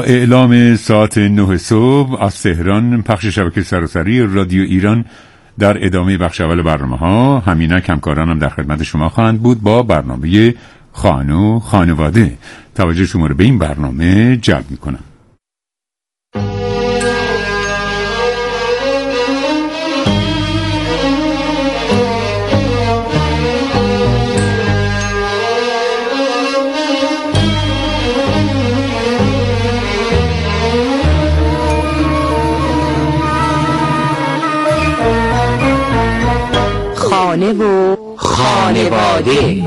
با اعلام ساعت 9 صبح از تهران، پخش شبکه سراسری رادیو ایران در ادامه بخش اول برنامه‌ها، همینک همکارانم در خدمت شما خواهند بود با برنامه خانه و خانواده. توجه شما رو به این برنامه جلب می‌کنم. خانه و خانواده.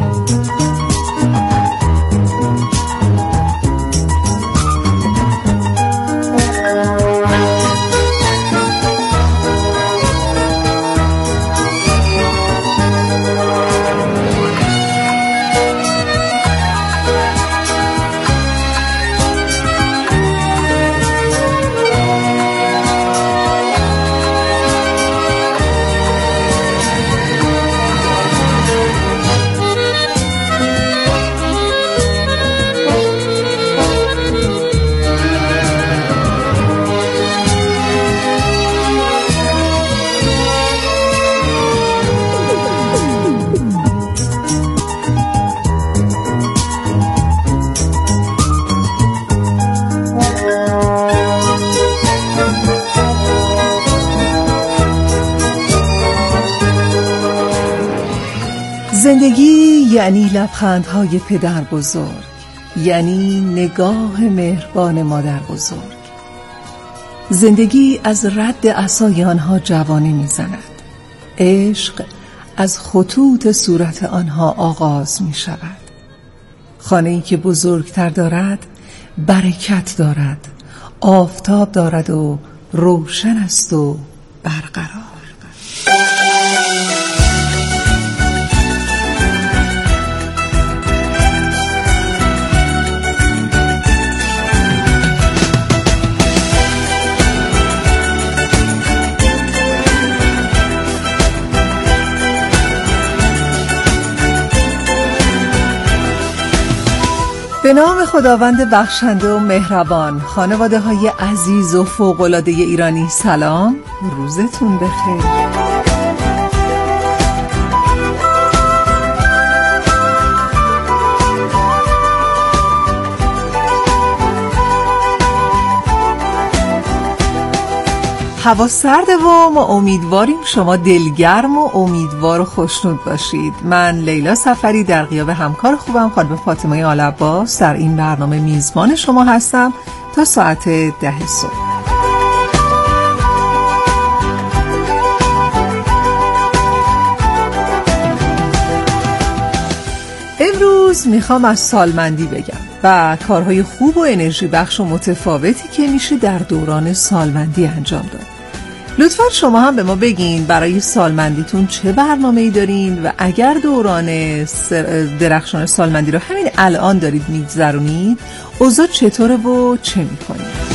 زندگی یعنی لبخندهای پدر بزرگ، یعنی نگاه مهربان مادر بزرگ. زندگی از رد عصای آنها جوانه می‌زند. عشق از خطوط صورت آنها آغاز می‌شود. خانه‌ای که بزرگتر دارد برکت دارد، آفتاب دارد و روشن است و برقرار. به نام خداوند بخشنده و مهربان. خانواده های عزیز و فوق‌العاده ایرانی، سلام، روزتون بخیر. هوا سرده و ما امیدواریم شما دلگرم و امیدوار و خوشنود باشید. من لیلا صفری در غیاب همکار خوبم خانم فاطمه آل عباس در این برنامه میزبان شما هستم تا ساعت 10 صبح. امروز میخوام از سالمندی بگم و کارهای خوب و انرژی بخش و متفاوتی که میشه در دوران سالمندی انجام داد. لطفاً شما هم به ما بگین برای سالمندیتون چه برنامه‌ای دارین و اگر دوران درخشان سالمندی رو همین الان دارید میگذرونید، اوضاع چطوره و چه میکنید؟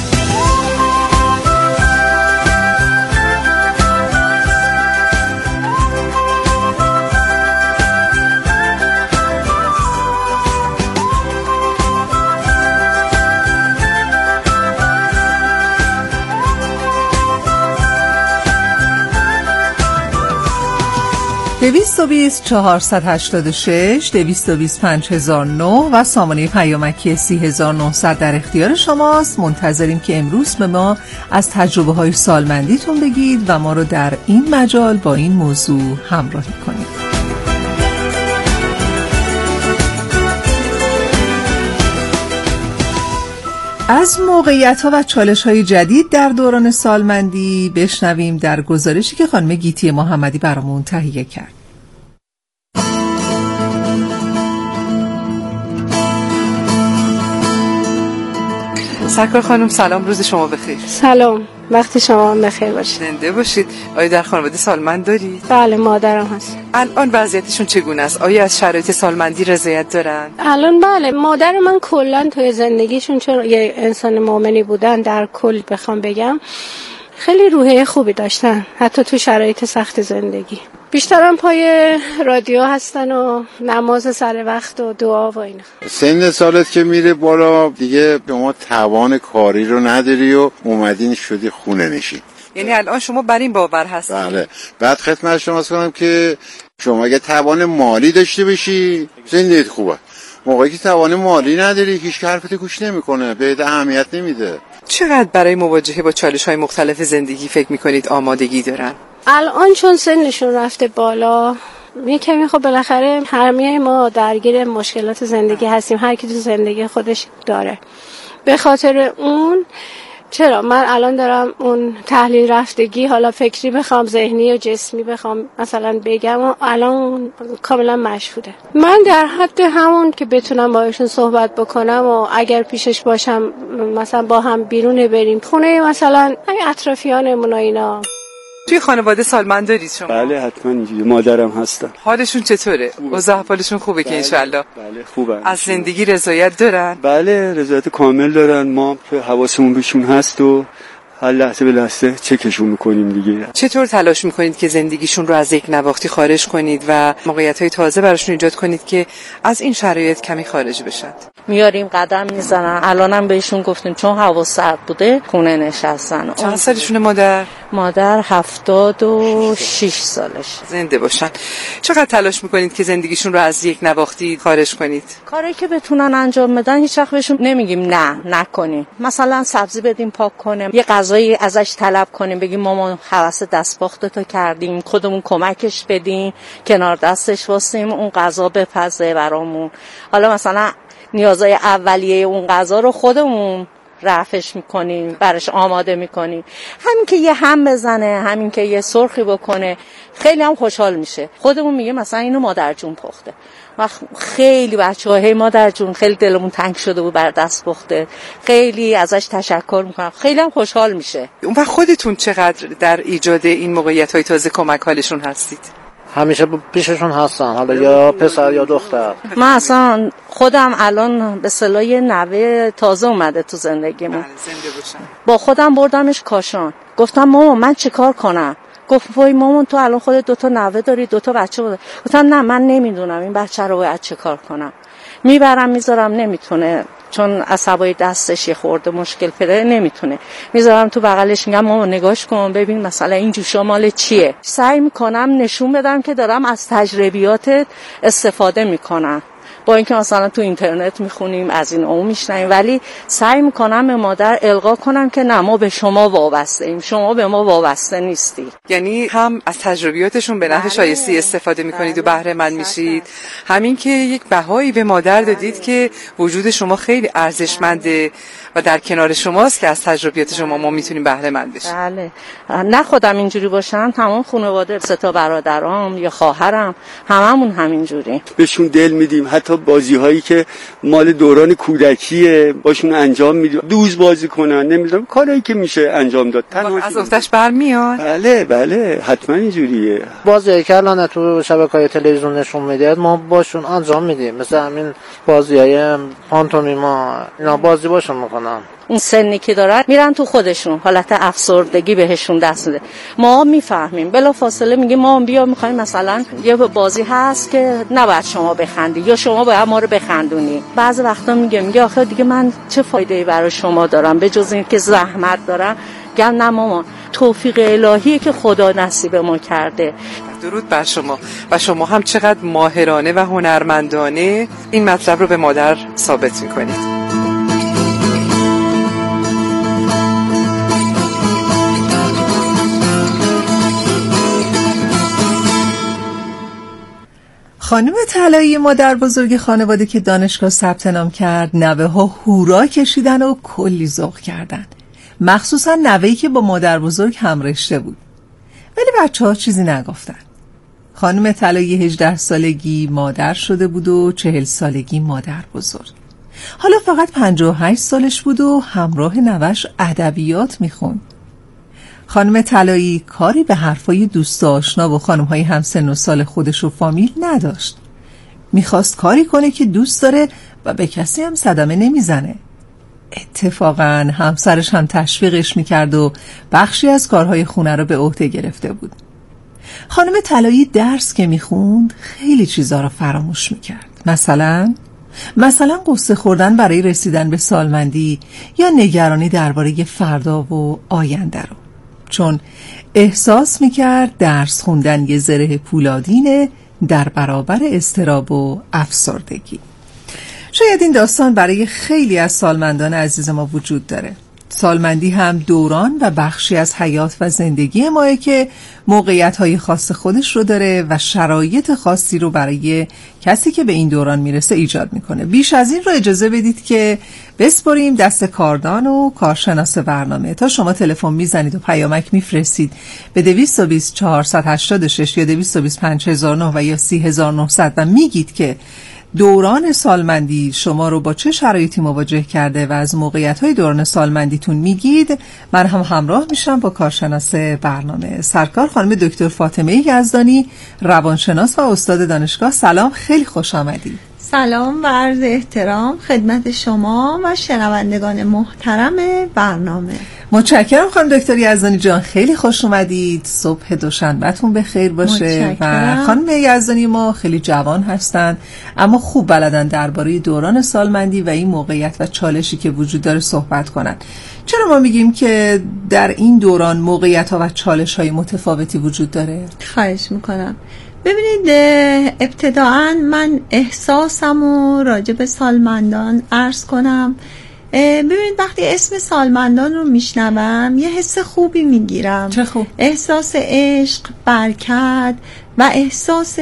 (220 486 225 1009) و سامانه پیامکی 3900 در اختیار شماست. منتظریم که امروز به ما از تجربه های سالمندیتون بگید و ما رو در این مجال با این موضوع همراهی کنید. از موقعیت‌ها و چالش‌های جدید در دوران سالمندی بشنویم در گزارشی که خانم گیتی محمدی برامون تهیه کرد. سرکار خانم سلام، روز شما بخیر. سلام، وقت شما بخیر باشه. زنده باشید. آیا در خانواده سالمند دارید؟ بله، مادرم هست. الان وضعیتشون چگونه است؟ آیا از شرایط سالمندی رضایت دارن؟ الان بله، مادر من کلا توی زندگیشون چون یه انسان مؤمنی بودن، در کل بخوام بگم خیلی روحیه خوبی داشتن حتی تو شرایط سخت زندگی. بیشترم پای رادیو هستن و نماز سر وقت و دعا و اینا. سن سالت که میره بالا دیگه شما توان کاری رو نداری و اومدین شدی خونه نشین. یعنی الان شما بر این باور هستید؟ بله. بعد خدمت شما کنم که شما اگه توان مالی داشته باشی زندگیت خوبه. موقعی که توان مالی نداری هیچ حرفت گوش نمیکنه، بهت اهمیت نمیده. چقدر برای مواجهه با چالش‌های مختلف زندگی فکر میکنید آمادگی دارن؟ الان چون سنشون رفته بالا یه کمی خب بالاخره همه ما درگیر مشکلات زندگی هستیم، هر کی تو زندگی خودش داره. به خاطر اون چرا من الان دارم اون تحلیل رفتگی، حالا فکری بخوام، ذهنی و جسمی بخوام مثلا بگم و الان کاملا مشهوده. من در حد همون که بتونم باهاشون صحبت بکنم و اگر پیشش باشم مثلا با هم بیرون بریم خونه مثلا اطرافیانمون و اینا. توی خانواده سالمند دارید شما؟ بله حتما اینجوری. مادرم هستن. حالشون چطوره؟ اوضاع احوالشون خوبه که انشالله؟ بله خوبه. از زندگی رضایت دارن؟ بله رضایت کامل دارن. ما حواسمون بهشون هست و هر لحظه به لحظه چکشون میکنیم دیگه. چطور تلاش میکنید که زندگیشون رو از یک نواختی خارج کنید و موقعیت‌های تازه براشون ایجاد کنید که از این شرایط کمی خارج بشن؟ میاریم قدم میزنن. الانم بهشون گفتیم چون هوا سرد بوده خونه نشستن. چند سالشونه مادر؟ مادر 76 سالش. زنده باشن. چقدر تلاش میکنید که زندگیشون رو از یک نواختی خارج کنید؟ کاری که بتونن انجام بدن هیچ وقت بهشون نمیگیم نه نکنین. مثلا سبزی بدیم پاک کنیم، یه غذایی ازش طلب کنیم، بگیم مامان حواس دستپختتو کردیم، خودمون کمکش بدیم، کنار دستش واسیم اون غذا بپزه برامون. حالا مثلا نیازهای اولیه اون غذا رو خودمون رفعش میکنیم، براش آماده میکنیم. همین که یه هم بزنه، همین که یه سرخی بکنه خیلی هم خوشحال میشه. خودمون میگه مثلا اینو مادر جون پخته و خیلی بچه‌ها هی مادر جون خیلی دلمون تنگ شده بود بر دست پخته، خیلی ازش تشکر میکنم، خیلی هم خوشحال میشه. اون وقت خودتون چقدر در ایجاد این موقعیت‌های تازه کمک حالشون هستید؟ همیشه پیششون هستم، حالا یا پسر یا دختر. من اصلا خودم الان به اصطلاح نوه تازه اومده تو زندگیمون. با خودم بردمش کاشان، گفتم مامان من چه کار کنم؟ گفت وای مامان تو الان خودت 2 تا نوه داری، 2 تا بچه داری. گفتم نه من نمیدونم این بچه رو باید چه کار کنم. میبرم میذارم نمیتونه، چون عصبای دستش یه خورده مشکل پیدا نمیتونه، میذارم تو بغلش میگم مامان نگاش کن ببین مثلا این جوشا مال چیه. سعی میکنم نشون بدم که دارم از تجربیاتت استفاده میکنم، با اینکه مثلا تو اینترنت میخونیم از این اون میشنیم، ولی سعی میکنم به مادر القا کنم که نه ما به شما وابسته ایم، شما به ما وابسته نیستی. یعنی هم از تجربیاتشون به نحو شایسته استفاده میکنید و بهره مند میشید، همین که یک بهایی به مادر دادید که وجود شما خیلی ارزشمنده و در کنار شماست که از تجربیات شما ما میتونیم بهره مند بشیم. بله. نه خودم اینجوری باشم، تمام خانواده 3 تا برادرام یا خواهرم هممون همینجوری. بهشون دل میدیم، حتی بازی هایی که مال دوران کودکیه باشون انجام میدیم، دوز بازی کنن، نمیدونم کارهایی که میشه انجام داد. از افتش برمیاد؟ بله حتما اینجوریه. بازیایی که الان تو شبکه‌های تلویزیون نشون میدید ما باشون انجام میدیم، مثل همین بازیای پانتومیما اینا بازی باشون میکنن. اون سنی که دارن میرن تو خودشون، حالت افسردگی بهشون دست میده. ما میفهمیم، بلا فاصله میگیم ما بیا میخوایم مثلا یه بازی هست که نباید شما بخندی یا شما باید ما رو بخندونی. بعضی وقتا میگه آخه دیگه من چه فایده‌ای برای شما دارم به جز این که زحمت دارم. گم نه مامان، توفیق الهیه که خدا نصیب ما کرده. درود بر شما و شما هم چقدر ماهرانه و هنرمندانه این مطلب رو به مادر ثابت میکنید. خانم طلایی مادر بزرگ خانواده که دانشگاه ثبت نام کرد، نوه ها هورا کشیدن و کلی ذوق کردن، مخصوصا نوه‌ای که با مادر بزرگ هم رشته بود. ولی بچه ها چیزی نگفتن. خانم طلایی 18 سالگی مادر شده بود و 40 سالگی مادر بزرگ. حالا فقط 58 سالش بود و همراه نوش ادبیات میخوند. خانم طلایی کاری به حرفای دوست آشنا و خانم‌های همسن و سال خودش و فامیل نداشت. میخواست کاری کنه که دوست داره و به کسی هم صدمه نمیزنه. اتفاقاً همسرش هم تشویقش میکرد و بخشی از کارهای خونه رو به عهده گرفته بود. خانم طلایی درس که میخوند خیلی چیزا رو فراموش میکرد. مثلا قصه خوردن برای رسیدن به سالمندی یا نگرانی درباره فردا و آینده رو، چون احساس میکرد درس خوندن یه زره پولادینه در برابر اضطراب و افسردگی. شاید این داستان برای خیلی از سالمندان عزیز ما وجود داره. سالمندی هم دوران و بخشی از حیات و زندگی ماه که موقعیت‌های خاص خودش رو داره و شرایط خاصی رو برای کسی که به این دوران میرسه ایجاد میکنه. بیش از این رو اجازه بدید که بسپریم دست کاردان و کارشناس برنامه. تا شما تلفن میزنید و پیامک میفرستید به 220 486 یا 225 1009 و یا 30900 و میگید که دوران سالمندی شما رو با چه شرایطی مواجه کرده و از موقعیت‌های دوران سالمندیتون میگید، من هم همراه میشم با کارشناس برنامه. سرکار خانم دکتر فاطمه یزدانی، روانشناس و استاد دانشگاه. سلام، خیلی خوش آمدید. سلام و عرض احترام خدمت شما و شنوندگان محترم برنامه. متشکرم خانم دکتر یزدانی جان، خیلی خوش اومدید. صبح دوشنبهتون بخیر باشه. و خانم یزدانی ما خیلی جوان هستن اما خوب بلدن درباره دوران سالمندی و این موقعیت و چالشی که وجود داره صحبت کنن. چرا ما میگیم که در این دوران موقعیت ها و چالش های متفاوتی وجود داره؟ خواهش میکنم. ببینید، ابتداعا من احساسمو راجع به سالمندان عرض کنم. ببینید، وقتی اسم سالمندان رو میشنوم یه حس خوبی میگیرم. چه خوب؟ احساس عشق، برکت و احساس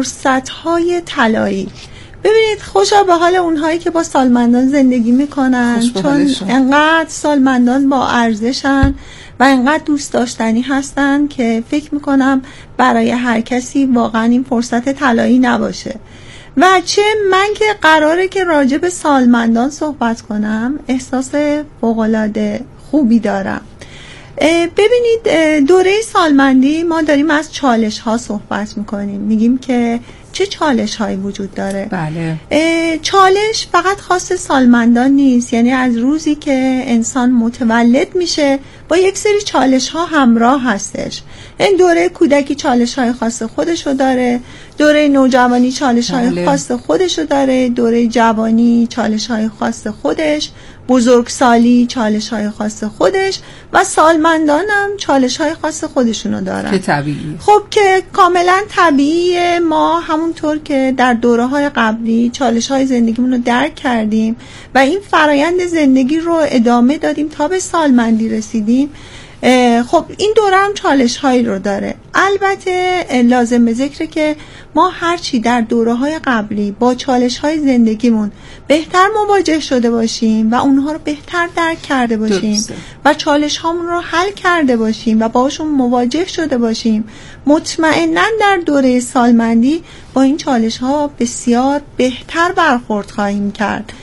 فرصت‌های طلایی. ببینید، خوشا به حال اونهایی که با سالمندان زندگی میکنن، چون انقدر سالمندان با ارزشن و انقدر دوست داشتنی هستن که فکر میکنم برای هر کسی واقعا این فرصت طلایی نباشه. و چه من که قراره که راجع به سالمندان صحبت کنم احساس فوق‌العاده خوبی دارم. ببینید، دوره سالمندی ما داریم از چالش ها صحبت میکنیم، میگیم که چه چالش هایی وجود داره. بله. چالش فقط خاص سالمندان نیست، یعنی از روزی که انسان متولد میشه با یک سری چالش ها همراه هستش. این دوره کودکی چالش های خاص خودشو داره، دوره نوجوانی چالش های خاص خودشو داره، دوره جوانی چالش های خاص خودش، بزرگسالی چالش های خاص خودش و سالمندان هم چالش های خاص خودشونو دارن که طبیعی. خب که کاملا طبیعیه. ما همونطور که در دوره های قبلی چالش های زندگیمون رو درک کردیم و این فرایند زندگی رو ادامه دادیم تا به سالمندی رسیدیم، خب این دوره هم چالش هایی رو داره. البته لازم به ذکره که ما هرچی در دوره های قبلی با چالش های زندگیمون بهتر مواجه شده باشیم و اونها رو بهتر درک کرده باشیم و چالش هامون رو حل کرده باشیم و باشون مواجه شده باشیم، مطمئناً در دوره سالمندی با این چالش ها بسیار بهتر برخورد خواهیم کرد.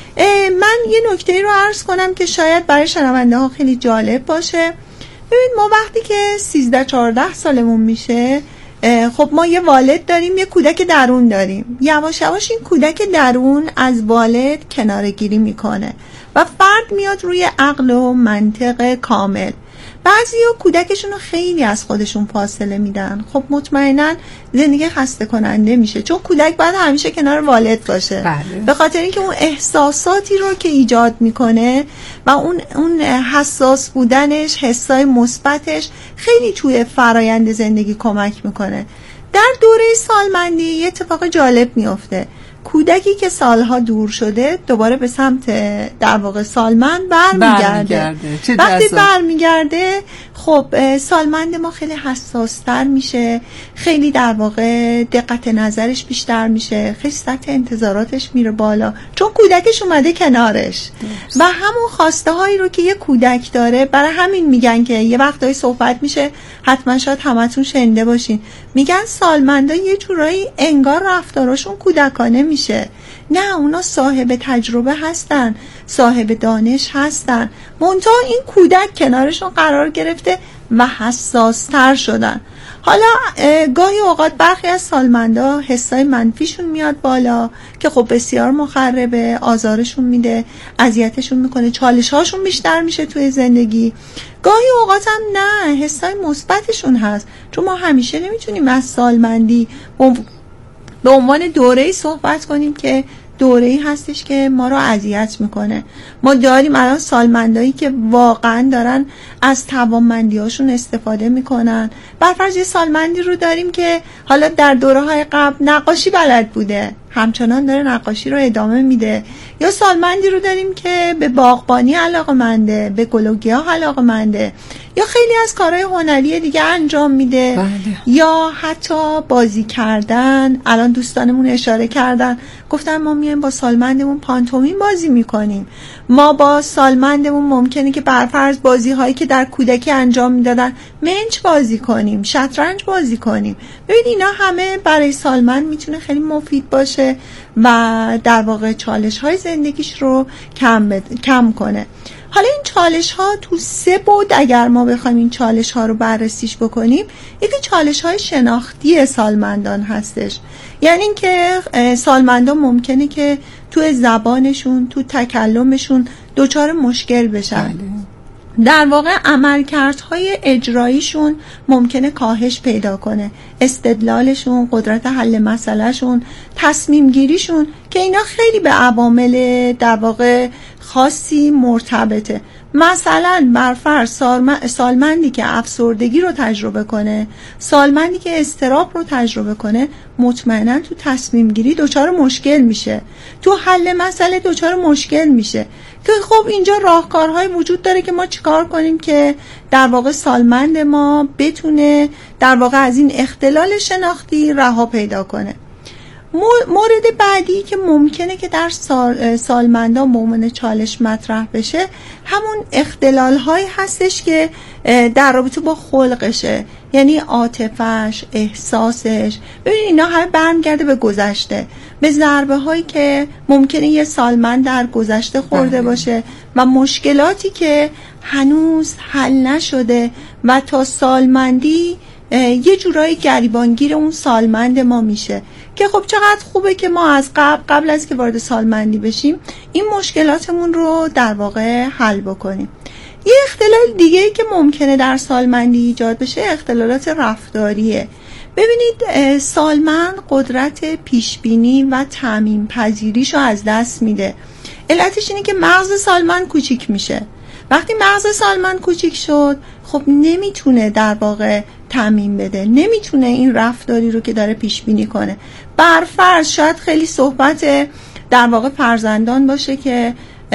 من یه نکته رو عرض کنم که شاید برای شنونده ها خیلی جالب باشه. ببین، ما وقتی که 13-14 سالمون میشه، خب ما یه والد داریم، یه کودک درون داریم. یواش یواش این کودک درون از والد کناره‌گیری میکنه و فرد میاد روی عقل و منطق کامل. بعضیا کودکشون رو خیلی از خودشون فاصله میدن. خب مطمئنا زندگی خسته کننده میشه، چون کودک باید همیشه کنار والد باشه. بله. به خاطر اینکه اون احساساتی رو که ایجاد میکنه و اون حساس بودنش، حسای مثبتش خیلی توی فرایند زندگی کمک میکنه. در دوره سالمندی یه اتفاق جالب میفته. کودکی که سالها دور شده دوباره به سمت در واقع سالمند برمیگرده. وقتی برمیگرده، خب سالمند ما خیلی حساستر میشه، خیلی در واقع دقت نظرش بیشتر میشه، خیلی سطح انتظاراتش میره بالا، چون کودکش اومده کنارش و همون خواسته هایی رو که یه کودک داره. برای همین میگن که یه وقتایی صحبت میشه، حتما شاید همتون شنیده باشین، میگن سالمندان یه جورایی انگار رفتاراشون کودکانه میشه. نه، اونا صاحب تجربه هستن، صاحب دانش هستن، منتها این کودک کنارشون قرار گرفته و حساس تر شدن. حالا گاهی اوقات برخی از سالمندا حسای منفیشون میاد بالا که خب بسیار مخربه، آزارشون میده، اذیتشون میکنه، چالش هاشون بیشتر میشه توی زندگی. گاهی اوقات هم نه، حسای مثبتشون هست، چون ما همیشه نمیتونیم از سالمندی به عنوان دوره‌ای صحبت کنیم که دوره‌ای هستش که ما رو اذیت میکنه. ما داریم الان سالمندایی که واقعا دارن از توانمندی‌هاشون استفاده میکنن. برفرض یه سالمندی رو داریم که حالا در دوره‌های قبل نقاشی بلد بوده، همچنان داره نقاشی رو ادامه میده. یا سالمندی رو داریم که به باغبانی علاقه‌منده، به گل و گیاه علاقه‌منده، یا خیلی از کارهای هنری دیگه انجام میده. بله. یا حتی بازی کردن. الان دوستانمون اشاره کردن، گفتن ما میایم با سالمندمون پانتومیم بازی میکنیم. ما با سالمندمون ممکنه که برفرض بازی هایی که در کودکی انجام میدادن منچ بازی کنیم، شطرنج بازی کنیم. ببین اینا همه برای سالمند میتونه خیلی مفید باشه و در واقع چالش های زندگیش رو کم کنه. حالا این چالش ها تو 3 بعد اگر ما بخوایم این چالش ها رو بررسیش بکنیم، یکی چالش های شناختی سالمندان هستش. یعنی این که سالمندان ممکنه که تو زبانشون، تو تکلمشون دچار مشکل بشن. در واقع عملکردهای اجراییشون ممکنه کاهش پیدا کنه، استدلالشون، قدرت حل مسئلهشون، تصمیم گیریشون، که اینا خیلی به عوامل در واقع خاصی مرتبطه. مثلا برفرض سالمندی که افسردگی رو تجربه کنه، سالمندی که اضطراب رو تجربه کنه، مطمئنا تو تصمیم گیری دچار مشکل میشه، تو حل مسئله دچار مشکل میشه. که خب اینجا راهکارهای وجود داره که ما چیکار کنیم که در واقع سالمند ما بتونه در واقع از این اختلال شناختی رها پیدا کنه. مورد بعدی که ممکنه که در سالمندان به عنوان چالش مطرح بشه، همون اختلال هایی هستش که در رابطه با خلقشه، یعنی عاطفش، احساسش. ببینید اینا همه برمیگرده به گذشته، به ضربه هایی که ممکنه یه سالمند در گذشته خورده باشه و مشکلاتی که هنوز حل نشده و تا سالمندی یه جورایی گریبانگیر اون سالمند ما میشه. که خب چقدر خوبه که ما از قبل از که وارد سالمندی بشیم این مشکلاتمون رو در واقع حل بکنیم. یه اختلال دیگه‌ای که ممکنه در سالمندی ایجاد بشه اختلالات رفتاریه. ببینید سالمند قدرت پیشبینی و تعمیم پذیریشو از دست میده. علتش اینه که مغز سالمند کوچیک میشه. وقتی مغز سالمند کوچیک شد، خب نمیتونه در واقع تعمیم بده، نمیتونه این رفتاری رو که داره پیش بینی کنه. برفرض شاید خیلی صحبت در واقع فرزندان باشه که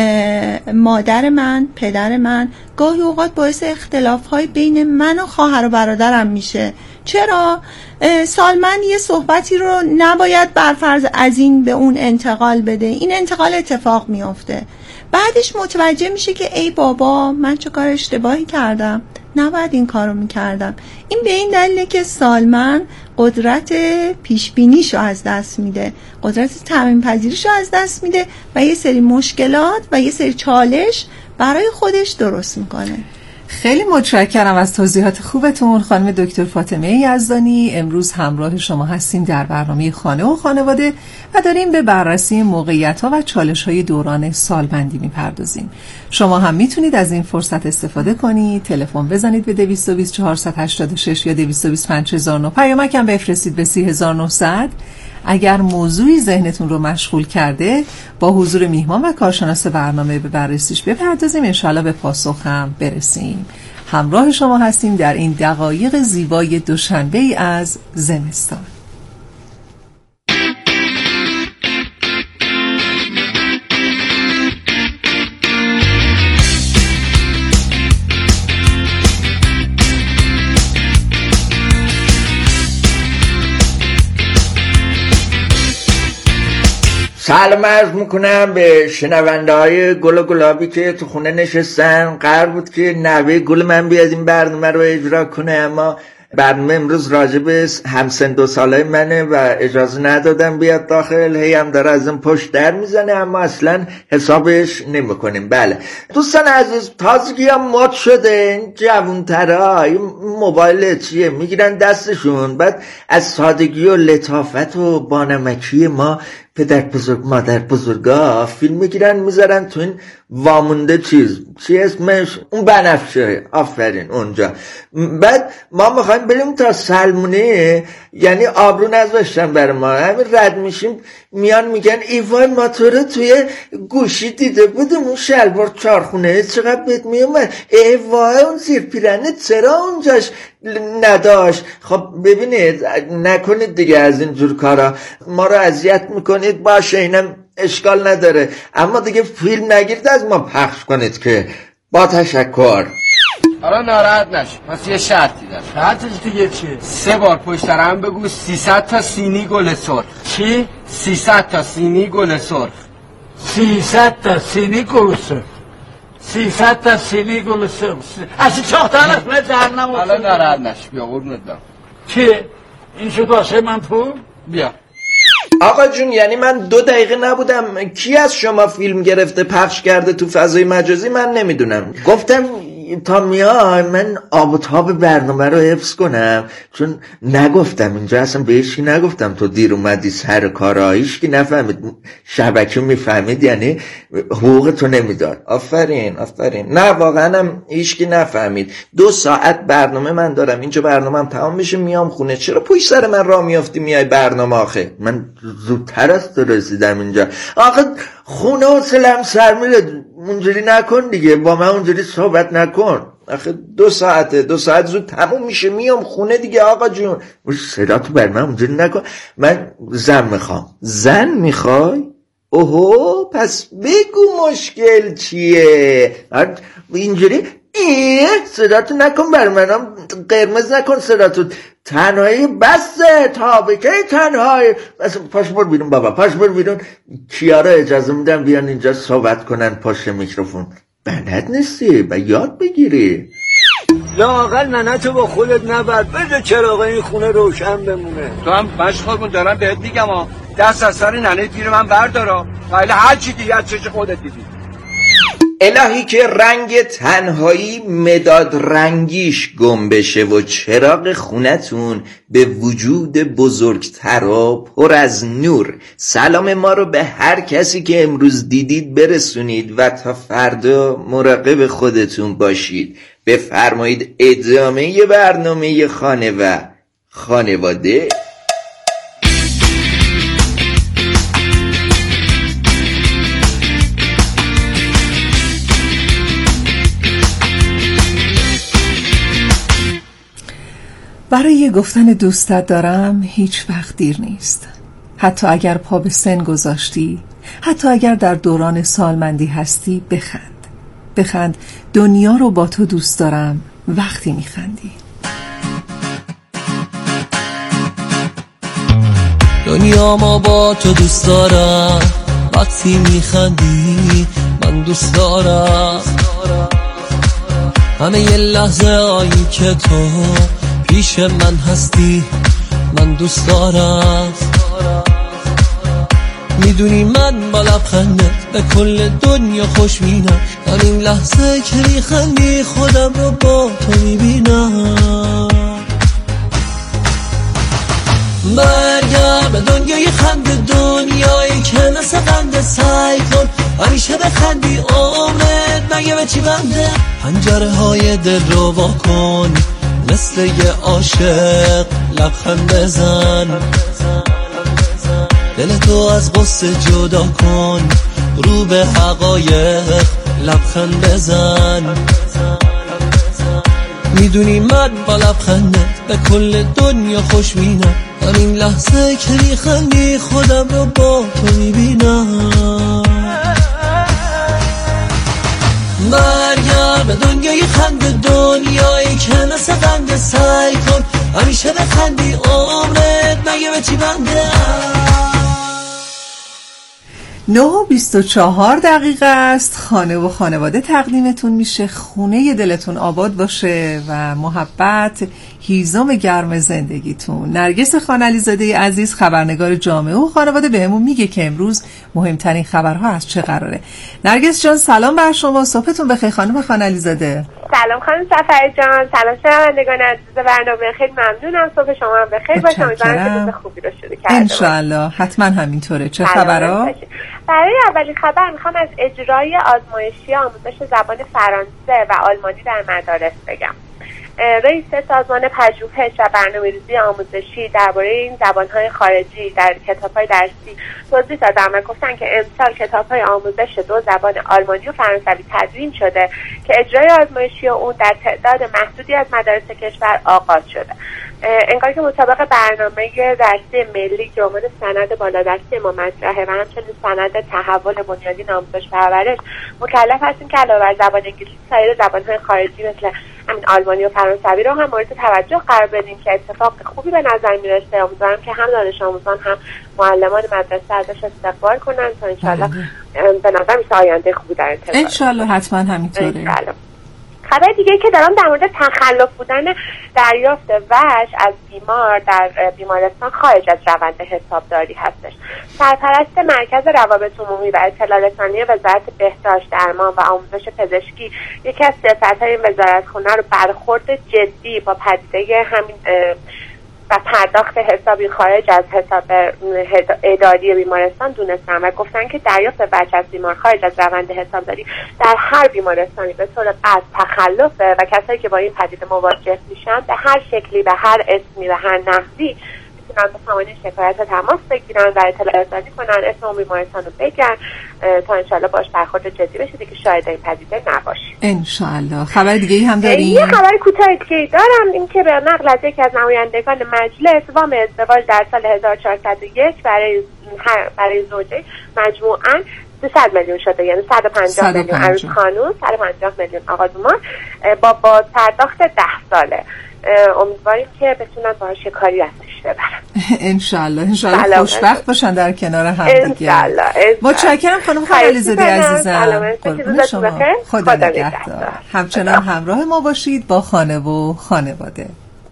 مادر من، پدر من گاهی اوقات باعث اختلاف‌های بین من و خواهر و برادرم میشه. چرا؟ سالمند یه صحبتی رو نباید برفرض از این به اون انتقال بده، این انتقال اتفاق میافته، بعدش متوجه میشه که ای بابا من چه کار اشتباهی کردم، نباید این کارو میکردم. این به این دلیله که سالمند قدرت پیشبینیشو از دست میده، قدرت تعمیم پذیریشو از دست میده و یه سری مشکلات و یه سری چالش برای خودش درست میکنه. خیلی متشکرم از توضیحات خوبتون خانم دکتر فاطمه یزدانی. امروز همراه شما هستیم در برنامه خانه و خانواده و داریم به بررسی موقعیت‌ها و چالش‌های دوران سالمندی می‌پردازیم. شما هم میتونید از این فرصت استفاده کنید، تلفن بزنید به 220 486 یا 220 5009، پیامک هم بفرستید به 30900. اگر موضوعی ذهنتون رو مشغول کرده با حضور میهمان و کارشناس برنامه به بررسیش بپردازیم، انشالله به پاسخ هم برسیم. همراه شما هستیم در این دقایق زیبای دوشنبه ای از زمستان. سلام عرض میکنم به شنونده های گل و گلابی که تو خونه نشستن. قرار بود که نوه گل من بیاد این برنامه رو اجرا کنه، اما برنامه امروز راجع به همسن 2 ساله منه و اجازه ندادم بیاد داخل. هی هم داره از این پشت در میزنه اما اصلا حسابش نمیکنیم. بله دوستان عزیز، تازگی هم مد شده جوانترها این موبایل چیه میگیرن دستشون، بعد از سادگی و لطافت و بانمکی ما پدر بزرگ مادر بزرگا فیلم میگیرن میذارن تو این وامونده چی اسمش، اون بنفشه، آفرین اونجا. بعد ما میخوایم بریم تا سلمونه، یعنی آبرو نذاشتن برای ما، همین رد میشیم میان میگن ایوای ما تو رو توی گوشی دیده بودم اون شلوار چارخونه چقدر بهت میومد، ایوای اون زیر پیرنه چرا اونجاش نداشت. خب ببینید نکنید دیگه از این جور کارا، ما رو اذیت میکنید. باشه اینم اشکال نداره اما دیگه فیلم نگیرید از ما پخش کنید که. با تشکر. حالا ناراحت نشو، پس یه شرطی دارم. شرطش دیگه چیه؟ 3 بار پشت سر هم بگو 300 تا سینی گل سرخ. چی؟ 300 تا سینی گل سرخ. 300 تا سینی گل سرخ. 300 تا سینی گل سرخ. اصلا چاختن از من در نموزم. حالا ناراحت نشو، بیا قربونت دارم. چیه؟ این شد واسه من پول؟ بیا. آقا جون یعنی من 2 دقیقه نبودم، کی از شما فیلم گرفته پخش کرده تو فضای مجازی من نمیدونم. گفتم تا میای من آب و تاب برنامه رو حفظ کنم، چون نگفتم اینجا اصلا به هیچکی نگفتم تو دیر اومدی سر کارا، هیچکی نفهمید، شبکه میفهمید یعنی حقوق تو نمیداد. آفرین نه واقعا هم هیچکی نفهمید. 2 ساعت برنامه من دارم اینجا، برنامه‌ام تمام میشه میام خونه، چرا پشت سر من راه میافتی میای برنامه؟ آخه من زودتر از تو رسیدم اینجا. آخه خونه و سلم سر میره، اونجوری نکن دیگه، با من اونجوری صحبت نکن. آخه 2 ساعت زود تموم میشه میام خونه دیگه. آقا جون صدا تو بر من اونجوری نکن. من زن میخوام. زن میخوای؟ اوهو پس بگو مشکل چیه؟ اینجوری صدا تو نکن بر منم، قرمز نکن صدا تو، تنهایی بسه، تابکه تنهایی بس. پاش بر بیرون بابا، پاش بر بیرون. کیارا اجازه میدم بیان اینجا صحبت کنن پشت میکروفون؟ بلد نیستی و یاد بگیری. لااقل ننه تو با خودت نبر، بذار چراغ این خونه روشن بمونه. تو هم مشغول دارم بهت میگم ها، دست از سر ننه پیر من بردارا، ولی هر چی دیگه از چش خودت دیدی. الهی که رنگ تنهایی مداد رنگیش گم بشه و چراغ خونتون به وجود بزرگتر و پر از نور. سلام ما رو به هر کسی که امروز دیدید برسونید و تا فردا مراقب خودتون باشید. بفرمایید ادامه برنامه خانه و خانواده. برای گفتن دوستت دارم هیچ وقت دیر نیست. حتی اگر پا به سن گذاشتی، حتی اگر در دوران سالمندی هستی، بخند. دنیا رو با تو دوست دارم وقتی میخندی. دنیا ما با تو دوست دارم وقتی میخندی، من دوست دارم همه یه لحظه هایی که تو پیش من هستی، من دوست دارم. میدونی من با لبخندت به کل دنیا خوشبینم، در این لحظه که میخندی خودم رو با تو میبینم. برگرد به دنیای خند، دنیایی که مثل قند، سعی کن همیشه بخندی، عمرت مگه به چی بنده؟ پنجره های دل رو وا کن، مثل یه عاشق لبخند بزن، دل تو از قصه جدا کن، رو به حقایق لبخند بزن. میدونی من با لبخندت به کل دنیا خوشبینم، در این لحظه که میخندی خودم رو با تو میبینم. برگرد به دنیای خند، دنیایی که مثل قند، سعی کن همیشه بخندی، عمرت مگه به چی بنده؟ 9:24 است. خانه و خانواده تقدیمتون میشه. خونه دلتون آباد باشه و محبت هیزم گرم زندگیتون. نرگس خانعلیزاده عزیز خبرنگار جامعه و خانواده بهمون میگه که امروز مهمترین خبرها از چه قراره. نرگس جان سلام بر شما، صبحتون بخیر خانم خانعلیزاده. سلام خانم سفری جان، سلام شنوندگان عزیز برنامه، خیلی ممنونم. صبح شما هم بخیر باشه، امیدوارم که روز خوبی رو شروع کرده ان شاء الله. حتما همینطوره. چه خبرها؟ برای اولین خبر میخوام از اجرای آزمایشی آموزش زبان فرانسه و آلمانی در مدارس بگم. رئیس سازمان پژوهش و برنامه‌ریزی آموزشی درباره این زبان‌های خارجی در کتاب‌های درسی توضیح دادن و گفتن که امسال کتاب‌های آموزش دو زبان آلمانی و فرانسوی تدوین شده که اجرای آزمایشی اون در تعداد محدودی از مدارس کشور آغاز شده. انگار که مطابق برنامه درسی ملی که عنوان سند بالادستی ما مطرحه و همچنین سند تحول بنیادین آموزش پرورش، مکلف هستیم که علاوه بر زبان انگلیسی سایر زبان‌های خارجی مثل همین آلمانی و فرانسوی رو هم مورد توجه قرار بدیم که اتفاق خوبی به نظر میرسه. امیدوارم که هم دانش آموزان هم معلمان مدرسه ازش استقبال کنن تا انشالله به نظر میشه آینده خوبی در انتظار. انشالله حتما همینطوره. خبر دیگه که دارم در مورد تخلف بودن دریافت وجه از بیمار در بیمارستان خارج از روند حسابداری هستش. سرپرست مرکز روابط عمومی و اطلاع رسانی وزارت بهداشت، درمان و آموزش پزشکی یکی از سیاست‌های این وزارتخونه رو برخورد جدی با پدیده همین و پرداخت حسابی خارج از حساب اداری بیمارستان دونستن و گفتن که دریافت وجه از بیمار خارج از روند حسابداری در هر بیمارستانی به طور قطع تخلفه و کسایی که با این پدیده مواجه میشن به هر شکلی، به هر اسمی و هر نحوی میتونن به سامانه شکایت تماس بگیرن و اطلاع رسانی کنن، اسم اون بیمارستان رو بگن تا انشالله باش برخورد جدی بشه که شاید این پدیده نباشیم. انشالله. خبر دیگه هم داریم؟ یه خبر کوتاه دیگه دارم، این که به نقل از یکی از نمایندگان مجلس وام ازدواج در سال 1401 برای زوجه مجموعاً 200 میلیون شده، یعنی 150 میلیون عروس خانوم، 150 میلیون آقا دومان با باز پرداخت 10 ساله. امیدواریم که بتونن باهاش کاری از پیش ببرن. انشالله خوشبخت باشن در کنار هم دیگه. متشکرم خانم خانعلیزاده عزیزم. قربون شما. خدا نگهدار. همچنان همراه ما باشید با خانه و خانواده.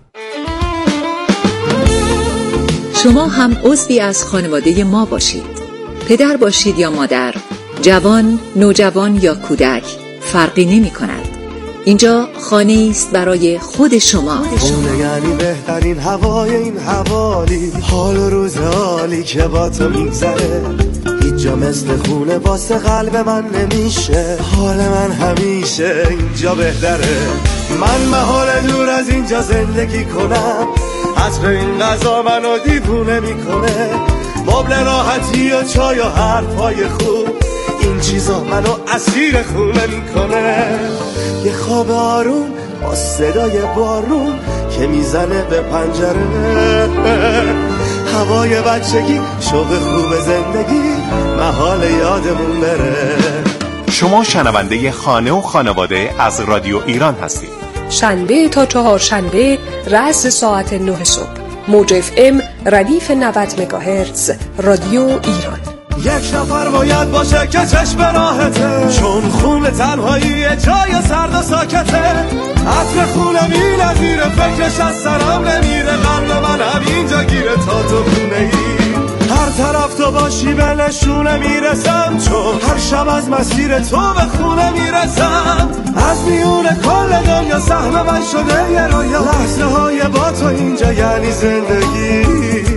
شما هم عضوی از خانواده ما باشید. پدر باشید یا مادر، جوان، نوجوان یا کودک، فرقی نمی کند. اینجا خانه است برای خود شما. خونه یعنی بهترین هوای این حوالی، حال و روز عالی که با تو میگذره. هیچ جا مثل خونه واسه قلب من نمیشه، حال من همیشه اینجا بهتره. من محال دور از اینجا زندگی کنم، عطر این غذا منو دیوونه میکنه. مبل راحتی و چای و حرفای خوب، این چیزا منو اسیر خونه میکنه. یه خواب آروم با صدای بارون که میزنه به پنجره، هوای بچگی، شوق خوب زندگی، محال یادمون بره. شما شنونده خانه و خانواده از رادیو ایران هستید. شنبه تا چهارشنبه رأس ساعت 9 صبح موج FM ردیف 90 مگاهرتز رادیو ایران. یک نفر باید باشه که چشم راحته، چون خون تنهایی جای سرد و ساکته. عطر خونه می نظیره، فکرش از سرم نمیره. قلب من همینجا گیره تا تو خونه ای. هر طرف تو باشی به نشونه میرسم، چون هر شب از مسیر تو به خونه میرسم. از میون کل دنیا سهم من شده یه رویا، لحظه های با تو اینجا یعنی زندگی.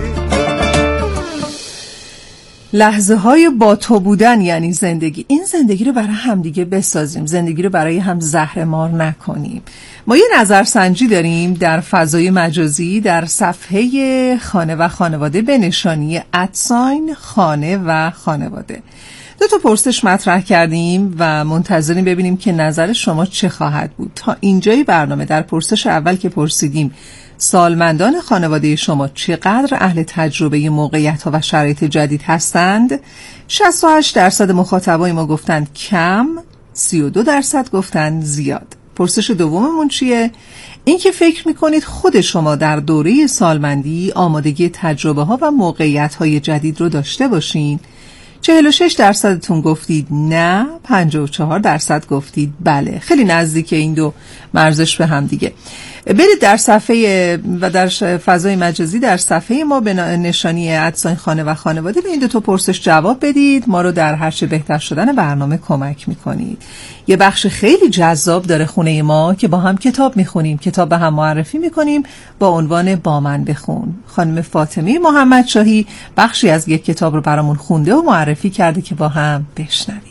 لحظه های با تو بودن یعنی زندگی. این زندگی رو برای همدیگه بسازیم، زندگی رو برای هم زهرمار نکنیم. ما یه نظرسنجی داریم در فضای مجازی در صفحه خانه و خانواده به نشانی @ خانه و خانواده. 2 پرسش مطرح کردیم و منتظریم ببینیم که نظر شما چه خواهد بود. تا اینجای برنامه در پرسش اول که پرسیدیم سالمندان خانواده شما چقدر اهل تجربه موقعیت‌ها و شرایط جدید هستند؟ 68% مخاطبای ما گفتند کم، 32% گفتند زیاد. پرسش دوممون چیه؟ این که فکر میکنید خود شما در دوره سالمندی آمادگی تجربه ها و موقعیت های جدید رو داشته باشین. 46%تون گفتید نه، 54% گفتید بله. خیلی نزدیک این دو مرزش به هم دیگه. برید در صفحه و در فضای مجازی در صفحه ما به نشانی @ خانه و خانواده به این دو تا پرسش جواب بدید. ما رو در هر چه بهتر شدن برنامه کمک میکنید. یه بخش خیلی جذاب داره خونه ما که با هم کتاب میخونیم، کتاب به هم معرفی میکنیم با عنوان با من بخون. خانم فاطمه محمد شاهی بخشی از یک کتاب رو برامون خونده و معرفی کرده که با هم بشنویم.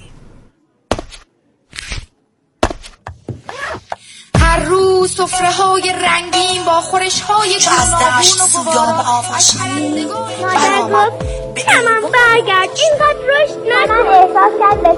هر روز سفره‌های رنگین با خورش‌های گوناگون و گوارا. مادر گفت تمام برگرد اینقدر رشد نکن. احساس کرد